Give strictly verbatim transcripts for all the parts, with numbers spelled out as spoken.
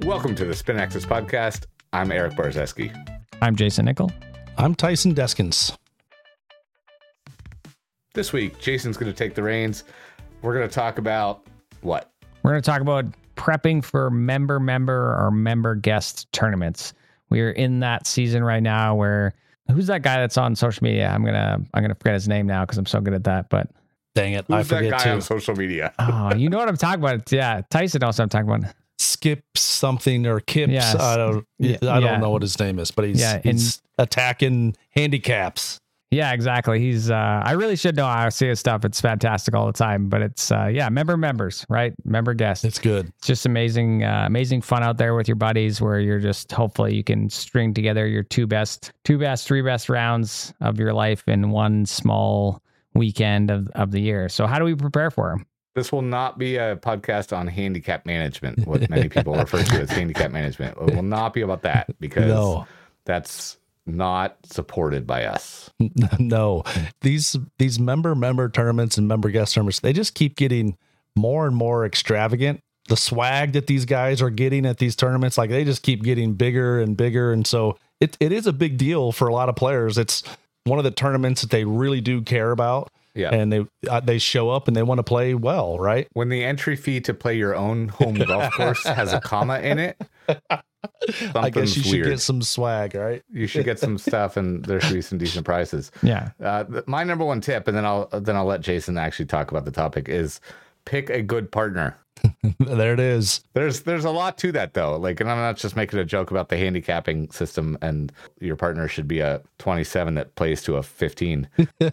Welcome to the Spin Axis Podcast. I'm Eric Barzeski. I'm Jason Nickel. I'm Tyson Deskins. This week, Jason's going to take the reins. We're going to talk about what? We're going to talk about prepping for member, member, or member guest tournaments. We're in that season right now where, who's that guy that's on social media? I'm going to, I'm going to forget his name now because I'm so good at that, but. Dang it. Who's I forget that guy too. on social media? Oh, you know what I'm talking about. Yeah. Tyson knows what I'm talking about. Skip something or Kips. Yes. I don't, Yeah, I don't yeah. know what his name is, but he's, Yeah, he's attacking handicaps. Yeah, exactly. He's, uh, I really should know how to see his stuff. It's fantastic all the time, but it's, uh, yeah, member members, right? Member guests. It's good. It's just amazing, uh, amazing fun out there with your buddies where you're just, hopefully you can string together your two best, two best, three best rounds of your life in one small weekend of, of the year. So how do we prepare for them? This will not be a podcast on handicap management, what many people refer to as handicap management. It will not be about that because No. that's not supported by us. No, these these member member tournaments and member guest tournaments, they just keep getting more and more extravagant. The swag that these guys are getting at these tournaments, like they just keep getting bigger and bigger. And so it it is a big deal for a lot of players. It's one of the tournaments that they really do care about. Yeah. And they uh, they show up and they want to play well, right? When the entry fee to play your own home golf course has a comma in it, I guess you should weird. get some swag, right? You should get some stuff, and there should be some decent prices. Yeah. Uh, th- my number one tip, and then I'll then I'll let Jason actually talk about the topic, is pick a good partner. There it is. There's there's a lot to that though. Like, and I'm not just making a joke about the handicapping system, and your partner should be a twenty-seven that plays to a fifteen.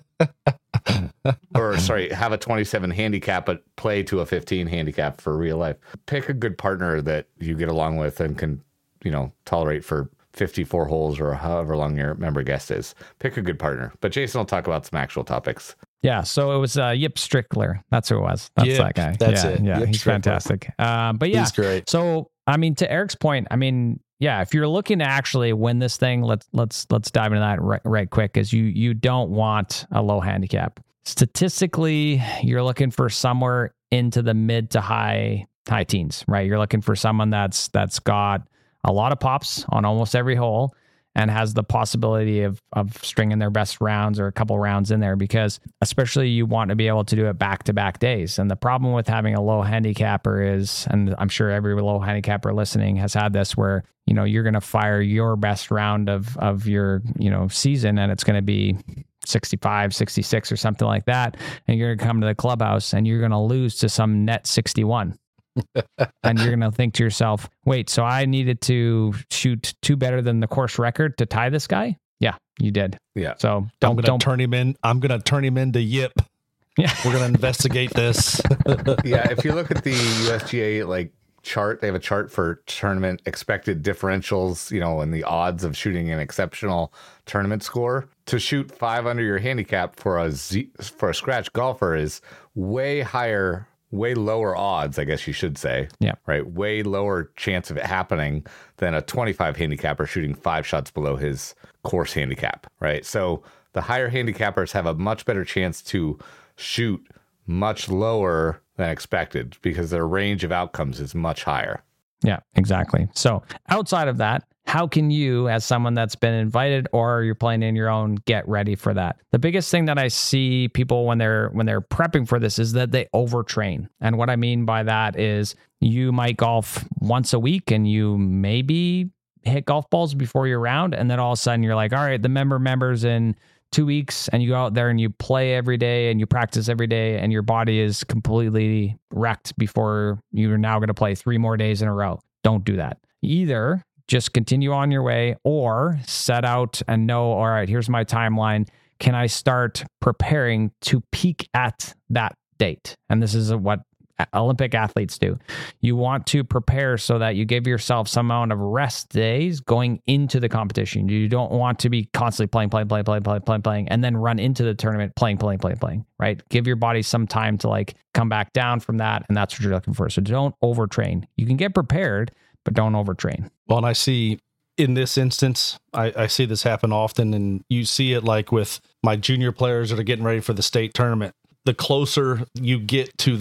Or sorry, have a twenty-seven handicap but play to a fifteen handicap for real life. Pick a good partner that you get along with and can, you know, tolerate for fifty-four holes or however long your member guest is. Pick a good partner. But Jason will talk about some actual topics. Yeah, so it was uh, Yip Strickler. That's who it was. That's Yip, that guy. that's yeah, it. Yeah, Yip he's Strickler. fantastic. Um, but yeah, He's great. So I mean, to Eric's point, I mean, yeah, if you're looking to actually win this thing, let's let's let's dive into that right, right quick, because you you don't want a low handicap. Statistically, you're looking for somewhere into the mid to high high teens, right? You're looking for someone that's that's got a lot of pops on almost every hole and has the possibility of of stringing their best rounds or a couple rounds in there, because especially you want to be able to do it back-to-back days. And the problem with having a low handicapper is, and I'm sure every low handicapper listening has had this, where, you know, you're going to fire your best round of of your, you know, season, and it's going to be sixty-five, sixty-six or something like that. And you're going to come to the clubhouse and you're going to lose to some net sixty-one. And you're going to think to yourself, wait, so I needed to shoot two better than the course record to tie this guy? Yeah, you did. Yeah. So I'm don't, going don't to turn him in. I'm going to turn him into Yip. Yeah. We're going to investigate this. Yeah, if you look at the U S G A like chart, they have a chart for tournament expected differentials, you know, and the odds of shooting an exceptional tournament score. To shoot five under your handicap for a Z, for a scratch golfer is way higher, way lower odds, I guess you should say. Yeah. Right. Way lower chance of it happening than a twenty-five handicapper shooting five shots below his course handicap. Right. So the higher handicappers have a much better chance to shoot much lower than expected because their range of outcomes is much higher. Yeah, exactly. So outside of that, how can you, as someone that's been invited or you're playing in your own, get ready for that? The biggest thing that I see people when they're when they're prepping for this is that they overtrain. And what I mean by that is you might golf once a week and you maybe hit golf balls before your round, and then all of a sudden you're like, all right, the member members in two weeks, and you go out there and you play every day and you practice every day, and your body is completely wrecked before you're now going to play three more days in a row. Don't do that. Either just continue on your way or set out and know, all right, here's my timeline. Can I start preparing to peak at that date? And this is what Olympic athletes do. You want to prepare so that you give yourself some amount of rest days going into the competition. You don't want to be constantly playing, playing, playing, playing, playing, playing, playing, and then run into the tournament playing, playing, playing, playing, right? Give your body some time to like come back down from that. And that's what you're looking for. So don't overtrain. You can get prepared, but don't overtrain. Well, and I see in this instance, I, I see this happen often, and you see it like with my junior players that are getting ready for the state tournament. The closer you get to the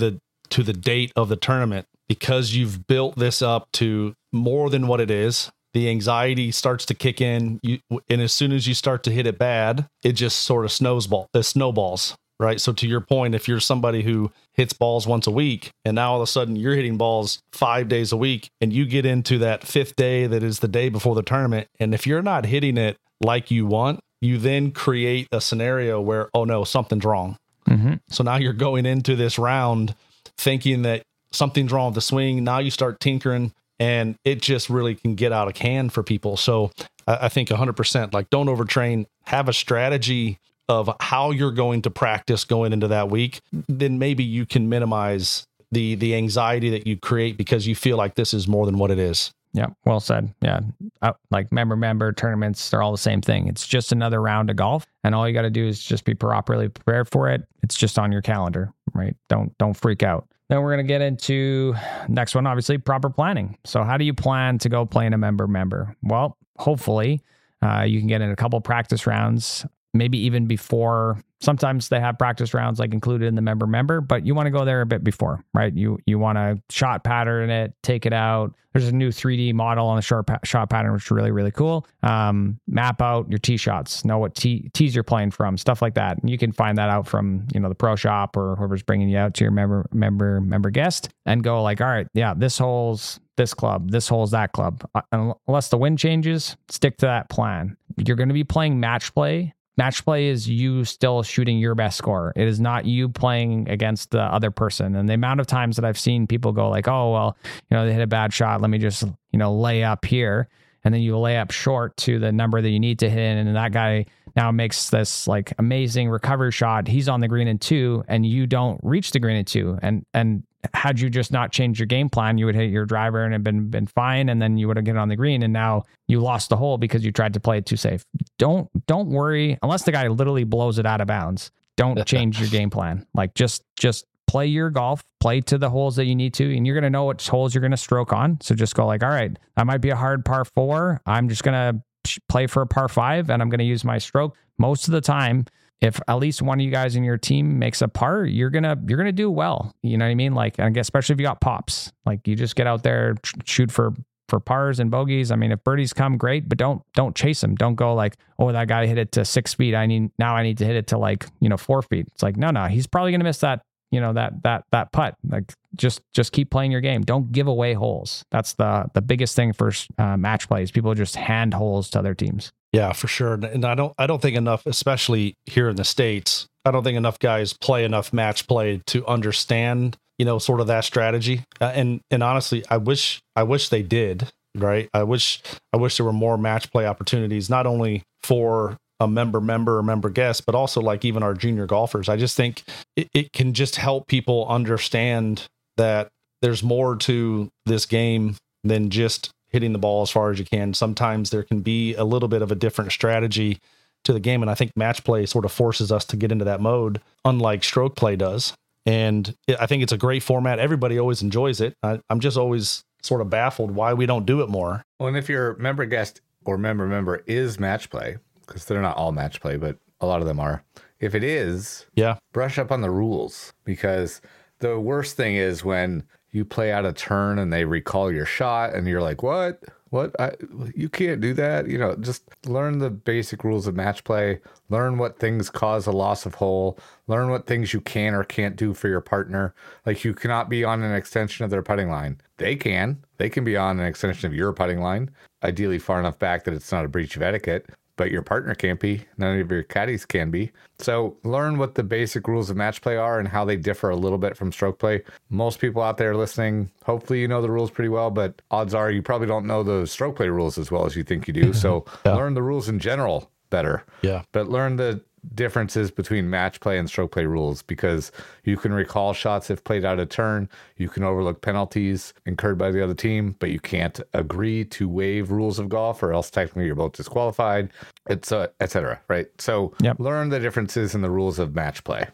to the date of the tournament, because you've built this up to more than what it is, the anxiety starts to kick in. You, and as soon as you start to hit it bad, it just sort of snowball, it snowballs, right? So to your point, if you're somebody who hits balls once a week and now all of a sudden you're hitting balls five days a week and you get into that fifth day that is the day before the tournament, and if you're not hitting it like you want, you then create a scenario where, oh no, something's wrong. Mm-hmm. So now you're going into this round thinking that something's wrong with the swing. Now you start tinkering, and it just really can get out of hand for people. So I, I think one hundred percent, like, don't overtrain, have a strategy of how you're going to practice going into that week. Then maybe you can minimize the, the anxiety that you create because you feel like this is more than what it is. Yeah, well said. Yeah, uh, like member member tournaments, they're all the same thing. It's just another round of golf, and all you got to do is just be properly prepared for it. It's just on your calendar, right? Don't don't freak out. Then we're going to get into next one, obviously, proper planning. So how do you plan to go play in a member member? Well, hopefully uh, you can get in a couple practice rounds, maybe even before. Sometimes they have practice rounds like included in the member member, but you want to go there a bit before, right? You you want to shot pattern it, take it out. There's a new three D model on the short pa- shot pattern, which is really, really cool. Um, map out your tee shots, know what tee, tees you're playing from, stuff like that. And you can find that out from, you know, the pro shop or whoever's bringing you out to your member member member guest, and go like, all right, yeah, this hole's this club, this hole's that club. Uh, unless the wind changes, stick to that plan. You're going to be playing match play. Match play is you still shooting your best score. It is not you playing against the other person. And the amount of times that I've seen people go like, oh, well, you know, they hit a bad shot. Let me just, you know, lay up here. And then you lay up short to the number that you need to hit in. And that guy now makes this like amazing recovery shot. He's on the green in two, and you don't reach the green in two. And, and, had you just not changed your game plan, you would hit your driver and have been been fine, and then you would have get on the green, and now you lost the hole because you tried to play it too safe. Don't don't worry, unless the guy literally blows it out of bounds. Don't change your game plan. Like just just play your golf, play to the holes that you need to, and you're gonna know which holes you're gonna stroke on. So just go like, all right, that might be a hard par four. I'm just gonna play for a par five, and I'm gonna use my stroke. Most of the time, if at least one of you guys in your team makes a par, you're gonna you're gonna do well. You know what I mean? Like, I guess especially if you got pops, like you just get out there, shoot for for pars and bogeys. I mean, if birdies come, great, but don't don't chase them. Don't go like, oh, that guy hit it to six feet. I need now I need to hit it to like you know four feet. It's like no no, he's probably gonna miss that you know that that that putt. Like just just keep playing your game. Don't give away holes. That's the the biggest thing for uh, match plays. People just hand holes to other teams. Yeah, for sure. And I don't I don't think enough, especially here in the States, I don't think enough guys play enough match play to understand, you know, sort of that strategy. Uh, and and honestly, I wish I wish they did, right? I wish I wish there were more match play opportunities, not only for a member member or member guest, but also like even our junior golfers. I just think it, it can just help people understand that there's more to this game than just hitting the ball as far as you can. Sometimes there can be a little bit of a different strategy to the game. And I think match play sort of forces us to get into that mode, unlike stroke play does. And it, I think it's a great format. Everybody always enjoys it. I, I'm just always sort of baffled why we don't do it more. Well, and if your member guest or member member is match play, because they're not all match play, but a lot of them are. If it is, yeah, brush up on the rules, because the worst thing is when you play out a turn and they recall your shot and you're like, what? What? I, you can't do that. You know, just learn the basic rules of match play. Learn what things cause a loss of hole. Learn what things you can or can't do for your partner. Like you cannot be on an extension of their putting line. They can. They can be on an extension of your putting line, ideally far enough back that it's not a breach of etiquette. But your partner can't be. None of your caddies can be. So learn what the basic rules of match play are and how they differ a little bit from stroke play. Most people out there listening, hopefully you know the rules pretty well, but odds are you probably don't know the stroke play rules as well as you think you do. So yeah. Learn the rules in general better. Yeah. But learn the differences between match play and stroke play rules, because you can recall shots if played out of turn. You can overlook penalties incurred by the other team, but you can't agree to waive rules of golf, or else technically you're both disqualified. It's uh, et cetera. Right? So yep. Learn the differences in the rules of match play.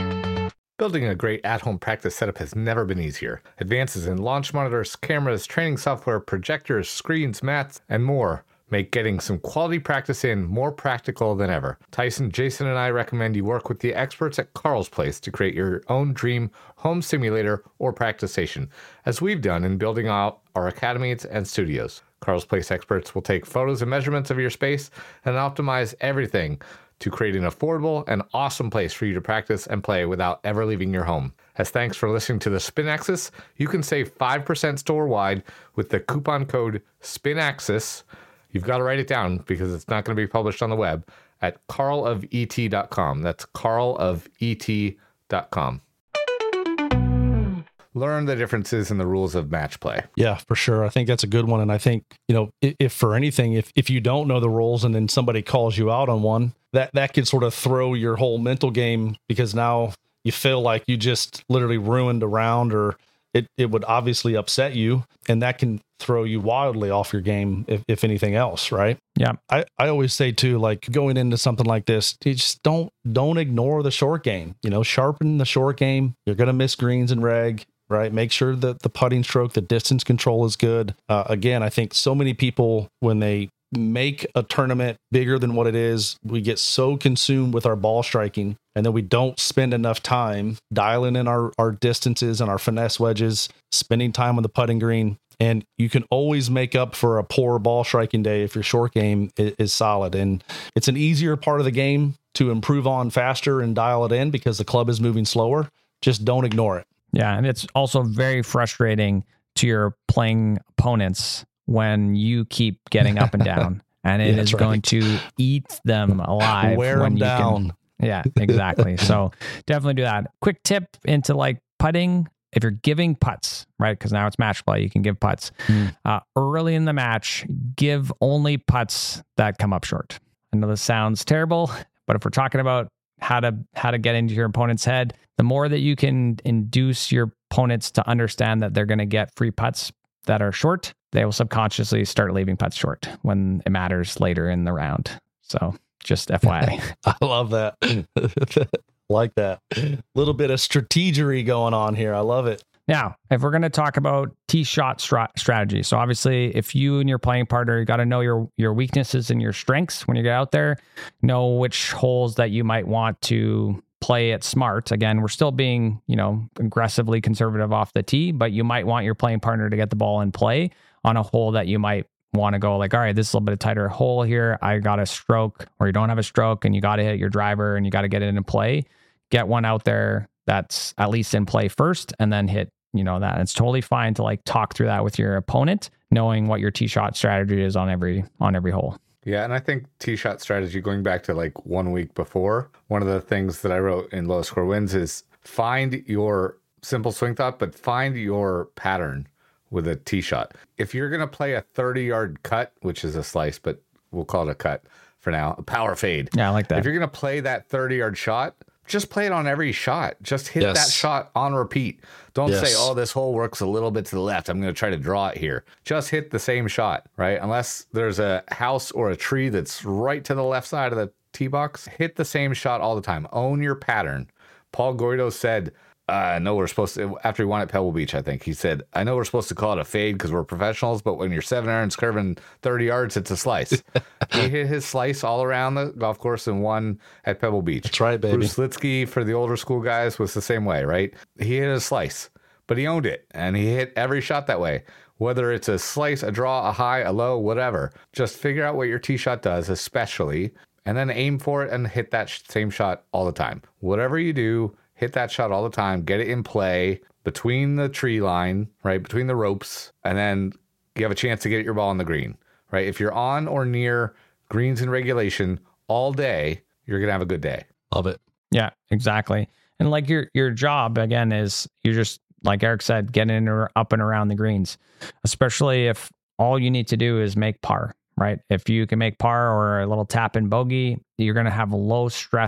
Building a great at-home practice setup has never been easier. Advances in launch monitors, cameras, training software, projectors, screens, mats, and more make getting some quality practice in more practical than ever. Tyson, Jason, and I recommend you work with the experts at Carl's Place to create your own dream home simulator or practice station, as we've done in building out our academies and studios. Carl's Place experts will take photos and measurements of your space and optimize everything to create an affordable and awesome place for you to practice and play without ever leaving your home. As thanks for listening to the Spin Axis, you can save five percent store-wide with the coupon code SPINAXIS. You've got to write it down because it's not going to be published on the web at carl of e t dot com. That's carl of e t dot com. Learn the differences in the rules of match play. Yeah, for sure. I think that's a good one. And I think, you know, if, if for anything, if, if you don't know the rules and then somebody calls you out on one, that, that could sort of throw your whole mental game, because now you feel like you just literally ruined a round, or it, it would obviously upset you. And that can throw you wildly off your game, if, if anything else, right? Yeah. I, I always say too, like going into something like this, you just don't, don't ignore the short game, you know, sharpen the short game. You're going to miss greens and reg. Right. Make sure that the putting stroke, the distance control is good. Uh, again, I think so many people, when they make a tournament bigger than what it is, we get so consumed with our ball striking, and then we don't spend enough time dialing in our, our distances and our finesse wedges, spending time on the putting green. And you can always make up for a poor ball striking day if your short game is, is solid. And it's an easier part of the game to improve on faster and dial it in because the club is moving slower. Just don't ignore it. Yeah, and it's also very frustrating to your playing opponents when you keep getting up and down, and it yeah, is right. going to eat them alive. Wear when them you down. Can, yeah, exactly. So definitely do that. Quick tip into like putting. If you're giving putts, right? Because now it's match play, you can give putts. Mm. Uh, early in the match, give only putts that come up short. I know this sounds terrible, but if we're talking about how to how to get into your opponent's head, the more that you can induce your opponents to understand that they're going to get free putts that are short, they will subconsciously start leaving putts short when it matters later in the round. So just F Y I. I love that. Like that. A little bit of strategery going on here. I love it. Now, if we're going to talk about tee shot stra- strategy, so obviously if you and your playing partner, you got to know your, your weaknesses and your strengths when you get out there, know which holes that you might want to play it smart. Again, we're still being, you know, aggressively conservative off the tee, but you might want your playing partner to get the ball in play on a hole that you might want to go like, all right, this is a little bit of tighter hole here. I got a stroke, or you don't have a stroke and you got to hit your driver and you got to get it in play. Get one out there that's at least in play first, and then hit, you know, that. And it's totally fine to like talk through that with your opponent, knowing what your tee shot strategy is on every, on every hole. Yeah. And I think tee shot strategy, going back to like one week before, one of the things that I wrote in Low Score Wins is find your simple swing thought, but find your pattern with a tee shot. If you're going to play a thirty yard cut, which is a slice, but we'll call it a cut for now, a power fade. Yeah, I like that. If you're going to play that thirty yard shot, just play it on every shot. Just hit yes. that shot on repeat. Don't yes. say, oh, this hole works a little bit to the left, I'm going to try to draw it here. Just hit the same shot, right? Unless there's a house or a tree that's right to the left side of the tee box, hit the same shot all the time. Own your pattern. Paul Goydo said, uh, I know we're supposed to, after he won at Pebble Beach, I think, he said, I know we're supposed to call it a fade because we're professionals, but when you're seven irons curving thirty yards, it's a slice. He hit his slice all around the golf course and won at Pebble Beach. That's right, baby. Bruce Litsky, for the older school guys, was the same way, right? He hit a slice, but he owned it, and he hit every shot that way. Whether it's a slice, a draw, a high, a low, whatever. Just figure out what your tee shot does, especially, and then aim for it and hit that same shot all the time. Whatever you do, hit that shot all the time, get it in play between the tree line, right, between the ropes, and then you have a chance to get your ball on the green, right? If you're on or near greens in regulation all day, you're going to have a good day. Love it. Yeah, exactly. And like your your job, again, is you're just, like Eric said, getting or up and around the greens, especially if all you need to do is make par, right? If you can make par or a little tap in bogey, you're going to have low stress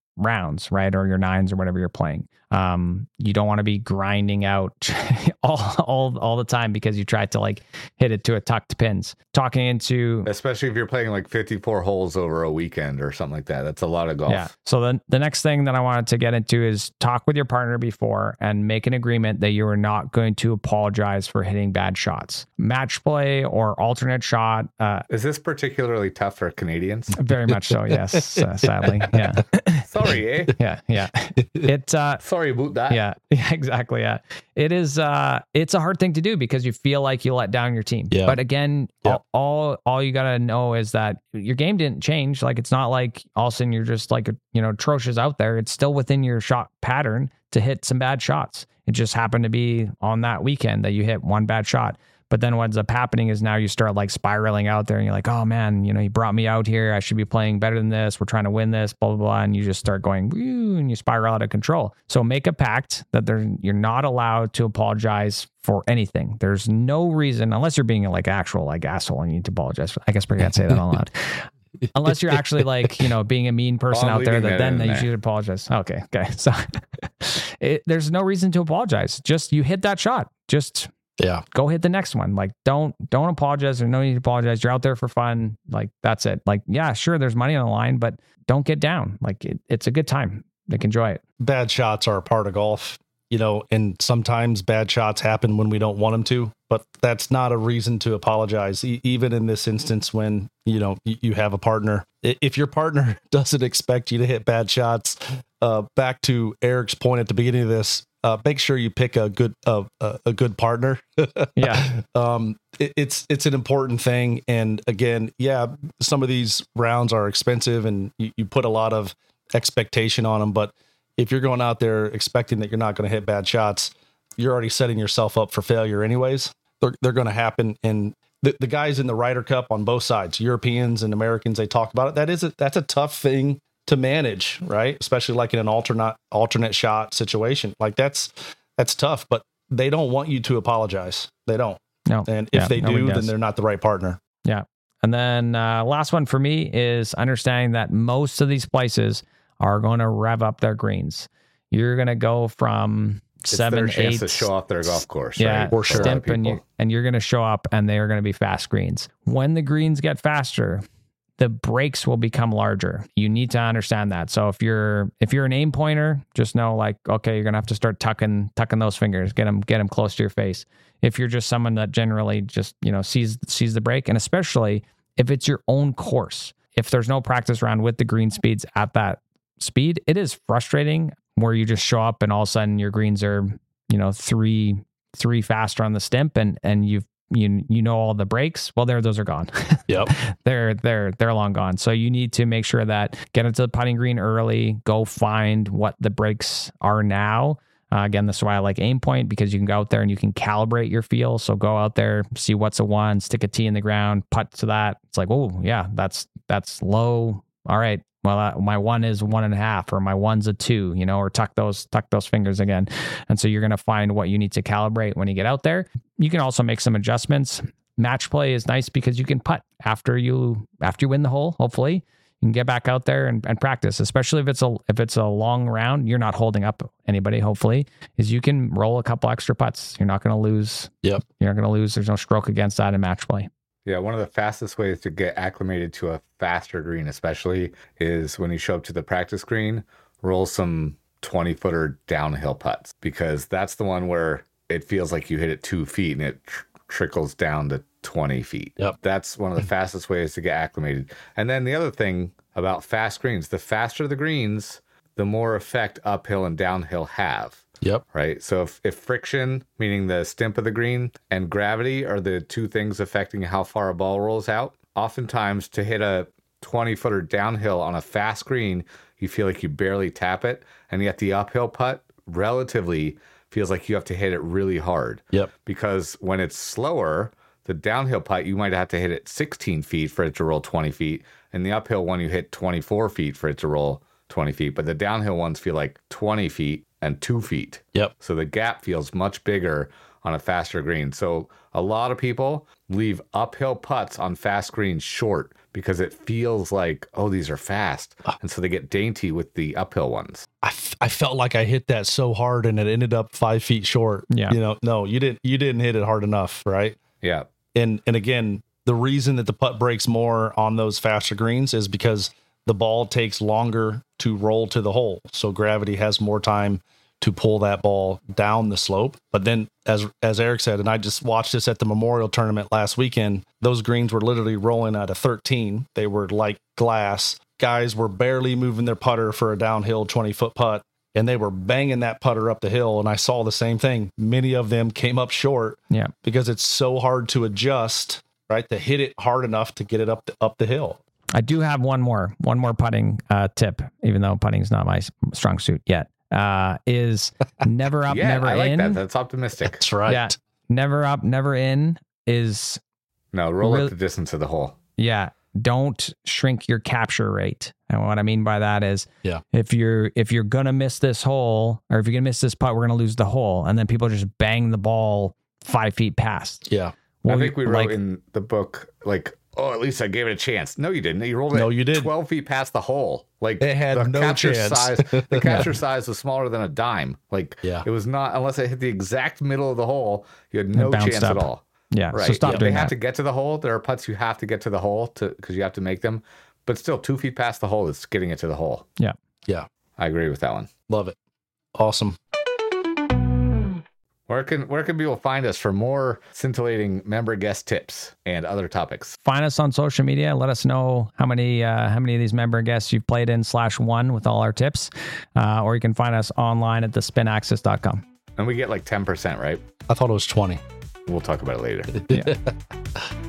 rounds, right? Or your nines or whatever you're playing. Um, you don't want to be grinding out all, all, all the time because you tried to like hit it to a tucked pins. Talking into, especially if you're playing like fifty-four holes over a weekend or something like that. That's a lot of golf. Yeah. So then the next thing that I wanted to get into is talk with your partner before and make an agreement that you are not going to apologize for hitting bad shots. Match play or alternate shot. Uh, Is this particularly tough for Canadians? Very much so. Yes. Uh, sadly. Yeah. Sorry, eh? Yeah. Yeah. It, uh, Sorry about that. Yeah, yeah, exactly. Yeah. It is, uh, it's a hard thing to do because you feel like you let down your team. Yeah. But again, Yeah. all, all, all you got to know is that your game didn't change. Like, it's not like all of a sudden you're just like, you know, atrocious out there. It's still within your shot pattern to hit some bad shots. It just happened to be on that weekend that you hit one bad shot. But then what ends up happening is now you start like spiraling out there and you're like, oh man, you know, he brought me out here. I should be playing better than this. We're trying to win this, blah, blah, blah. And you just start going, woo, and you spiral out of control. So make a pact that there, you're not allowed to apologize for anything. There's no reason, unless you're being like actual like asshole and you need to apologize. I guess we can't say that out loud. Unless you're actually like, you know, being a mean person Well, out there, that that then in that you there. should apologize. Okay. Okay. So it, there's no reason to apologize. Just you hit that shot. Just Yeah. go hit the next one. Like, don't, don't apologize. There's no need to apologize. You're out there for fun. Like, that's it. Like, yeah, sure. There's money on the line, but don't get down. Like it, it's a good time. Like, enjoy it. Bad shots are a part of golf, you know, and sometimes bad shots happen when we don't want them to, but that's not a reason to apologize. E- even in this instance, when, you know, y- you have a partner, I- if your partner doesn't expect you to hit bad shots, uh, back to Eric's point at the beginning of this, uh, make sure you pick a good, uh, a, a good partner. Yeah. um, it, it's, it's an important thing. And again, yeah, some of these rounds are expensive and you, you put a lot of expectation on them, but if you're going out there expecting that you're not going to hit bad shots, you're already setting yourself up for failure anyways. They're, they're going to happen. And the, the guys in the Ryder Cup on both sides, Europeans and Americans, they talk about it. That is a, that's a tough thing to manage, right? Especially like in an alternate, alternate shot situation. Like that's, that's tough, but they don't want you to apologize. They don't. No. And if Yeah, they nobody do, then does. they're not the right partner. Yeah. And then uh, last one for me is understanding that most of these places are going to rev up their greens. You're going to go from It's seven, their chance eight, to show off their golf course. yeah, right? for sure. a lot of stimp, and, you, people. and you're going to show up and they are going to be fast greens. When the greens get faster, the breaks will become larger. You need to understand that. So if you're if you're an aim pointer, just know like, okay, you're going to have to start tucking tucking those fingers, get them get them close to your face. If you're just someone that generally just, you know, sees sees the break, and especially if it's your own course, if there's no practice round with the green speeds at that speed, it is frustrating where you just show up and all of a sudden your greens are, you know, three three faster on the stimp and and you've you you know all the breaks. Well, there those are gone. Yep. they're they're they're long gone. So you need to make sure that get into the putting green early. Go find what the breaks are now. Uh, again, this is why I like aim point, because you can go out there and you can calibrate your feel. So go out there, see what's a one, stick a tee in the ground, putt to that. It's like, oh yeah, that's that's low. All right. Well, uh, my one is one and a half, or my one's a two, you know, or tuck those tuck those fingers again. And so you're going to find what you need to calibrate when you get out there. You can also make some adjustments. Match play is nice because you can putt after you after you win the hole. Hopefully, you can get back out there and, and practice. Especially if it's a if it's a long round, you're not holding up anybody. Hopefully, is you can roll a couple extra putts. You're not going to lose. Yep. You're not going to lose. There's no stroke against that in match play. Yeah, one of the fastest ways to get acclimated to a faster green, especially, is when you show up to the practice green, roll some twenty footer downhill putts, because that's the one where it feels like you hit it two feet and it tr- trickles down to twenty feet. Yep. That's one of the fastest ways to get acclimated. And then the other thing about fast greens, the faster the greens, the more effect uphill and downhill have. Yep. Right. So if, if friction, meaning the stimp of the green, and gravity are the two things affecting how far a ball rolls out, oftentimes to hit a twenty footer downhill on a fast green, you feel like you barely tap it. And yet the uphill putt relatively feels like you have to hit it really hard. Yep. Because when it's slower, the downhill putt, you might have to hit it sixteen feet for it to roll twenty feet. And the uphill one, you hit twenty-four feet for it to roll twenty feet. But the downhill ones feel like twenty feet and two feet. Yep. So the gap feels much bigger on a faster green. So a lot of people leave uphill putts on fast greens short because it feels like, oh, these are fast. And so they get dainty with the uphill ones. I, f- I felt like I hit that so hard and it ended up five feet short. Yeah. You know, no, you didn't, you didn't hit it hard enough. Right. Yeah. And, and again, the reason that the putt breaks more on those faster greens is because the ball takes longer to roll to the hole. So gravity has more time to pull that ball down the slope. But then as, as Eric said, and I just watched this at the Memorial Tournament last weekend, those greens were literally rolling at a thirteen. They were like glass. Guys were barely moving their putter for a downhill twenty foot putt, and they were banging that putter up the hill. And I saw the same thing. Many of them came up short Yeah. because it's so hard to adjust, right? To hit it hard enough to get it up the, up the hill. I do have one more, one more putting uh, tip, even though putting is not my s- strong suit yet. Uh, is never up, yeah, never I like in. that. That's optimistic. That's right. Yeah, never up, never in is No, roll Really- up the distance of the hole. yeah. Don't shrink your capture rate. And what I mean by that is, Yeah. if you're if you're gonna miss this hole, or if you're gonna miss this putt, we're gonna lose the hole, and then people just bang the ball five feet past. Yeah. Well, I think we wrote like- in the book, like, oh, at least I gave it a chance. No, you didn't. You rolled it No, you did. twelve feet past the hole. Like, It had the no capture chance. size, the capture size was smaller than a dime. Like, Yeah. it was not, unless it hit the exact middle of the hole, you had no bounced chance up. at all. Yeah, Right. so stop Yeah, doing they have that. to get to the hole. There are putts you have to get to the hole to because you have to make them. But still, two feet past the hole is getting it to the hole. Yeah. Yeah. I agree with that one. Love it. Awesome. Where can where can people find us for more scintillating member guest tips and other topics? Find us on social media. Let us know how many uh, how many of these member guests you've played in slash one with all our tips, uh, or you can find us online at the spin axis dot com. And we get like ten percent, right? I thought it was twenty. We'll talk about it later. Yeah.